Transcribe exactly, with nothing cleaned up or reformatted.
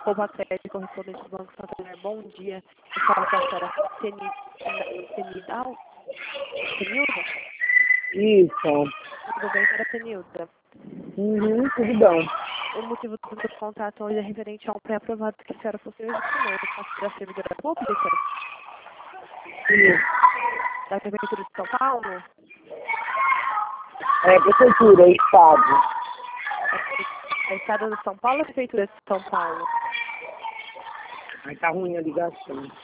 Roupa Crédito, correspondente do Banco Santander, bom dia. Eu falo com a senhora Seni- Senidal? Senilda? Isso. Tudo bem, senhora Senilda? Uhum, tudo bom. O motivo do meu contato hoje é referente a um pré-aprovado que a senhora fosse hoje conosco, da servidora pública, Isso. da Prefeitura de São Paulo. É prefeitura, estado. A Estado de São Paulo ou a Prefeitura de São Paulo? Aí tá ruim a ligação.